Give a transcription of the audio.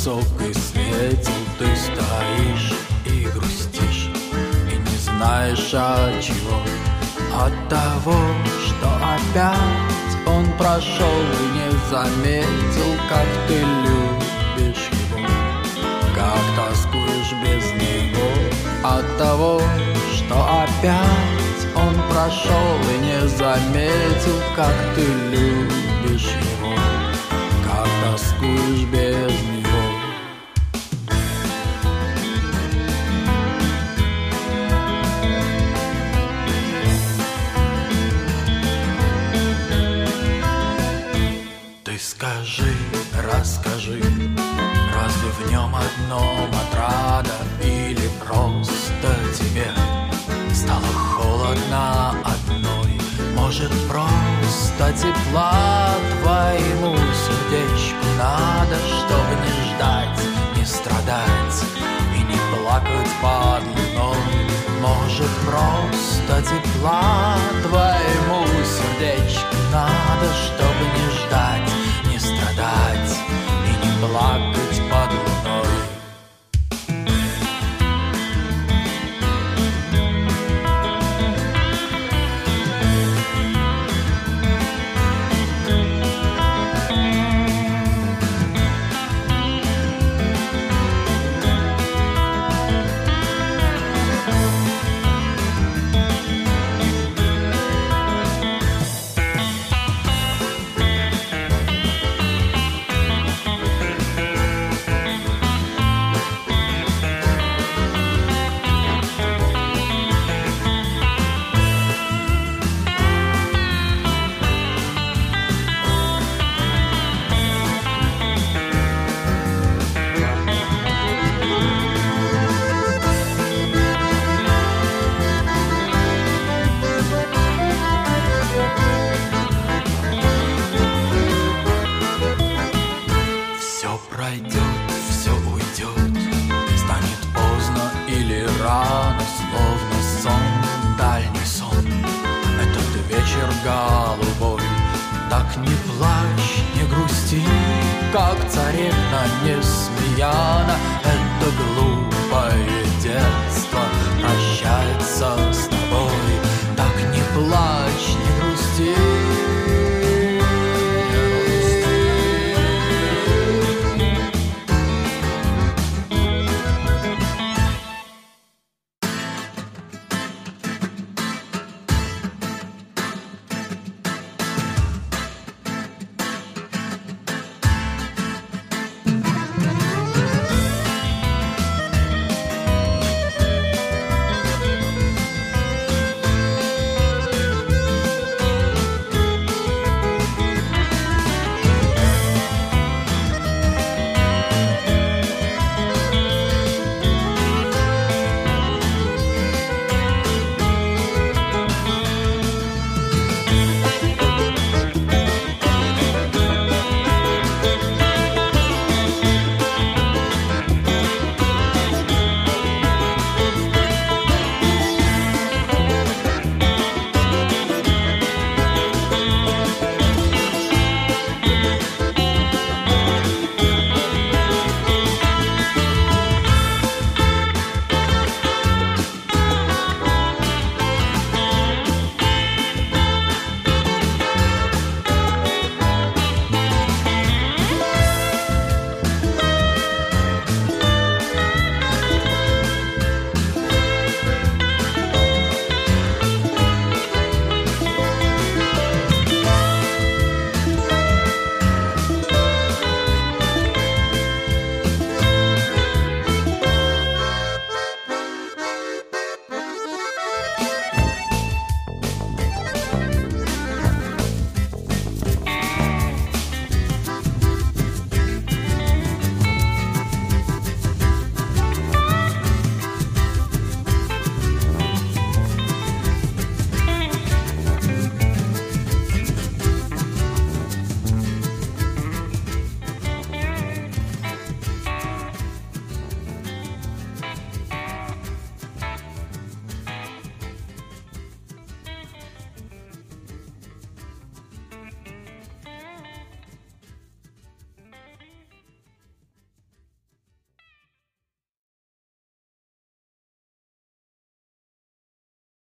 высокий светил, ты стоишь и грустишь, и не знаешь от чего. От того, что опять он прошел и не заметил, как ты любишь его, как тоскуешь без него. От того, что опять он прошел и не заметил, как ты любишь его, как тоскуешь без него. Ты скажи, расскажи, разве в нем одном отрада, или просто тебе стало холодно одной? Может, просто тепла твоему сердечку надо, чтобы не ждать, не страдать и не плакать под луной? Может, просто тепла твоему сердечку надо, чтобы не ждать, не страдать и не плакать под луной? Пройдет, все уйдет, станет поздно или рано, словно сон, дальний сон. Этот вечер голубой, так не плачь, не грусти, как царевна Несмеяна. Это глупо.